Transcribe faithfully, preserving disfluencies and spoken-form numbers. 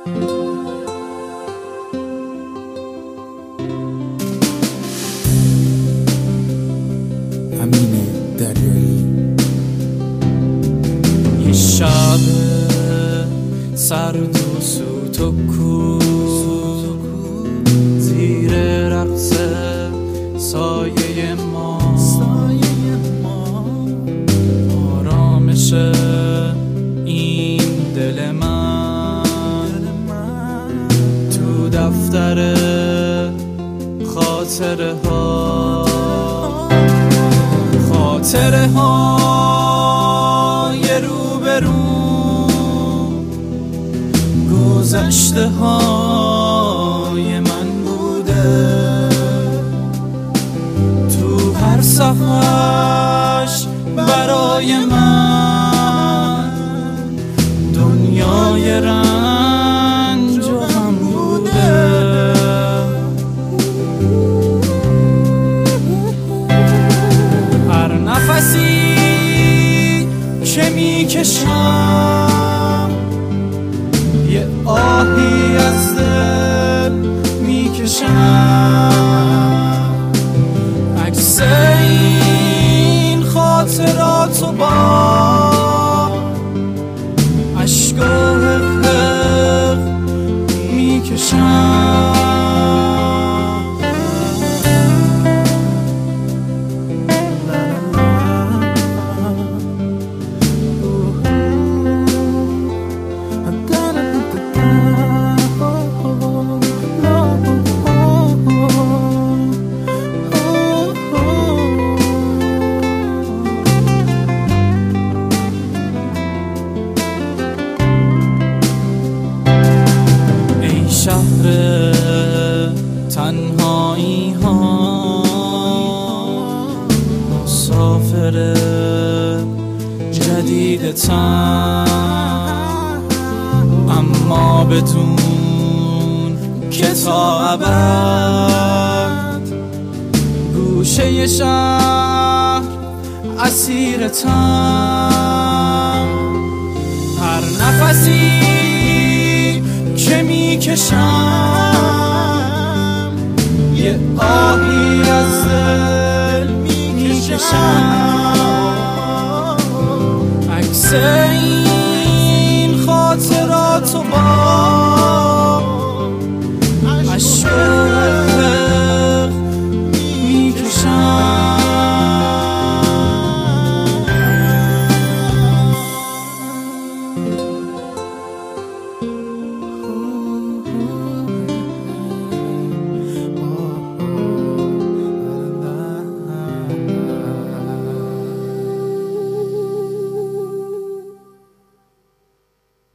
امین دریایی. یه شب سرد و سوت و کو زیر رقص سایه ما آرامش این دل من تو دفتر خاطره ها خاطره های روبرو گذشته های من بوده تو هر صفحش برای من دنیای رنج و غم بوده. هر نفسی که میکشم یه آهی از دل میکشم، عکس این خاطراتو با عشق و حق میکشم. شهر تنهایی ها مسافر جدیدتم، اما بدون که تا ابد گوشه شهر اسیرتم. هر نفسی که میکشم یه آهی از دل میکشم، عکس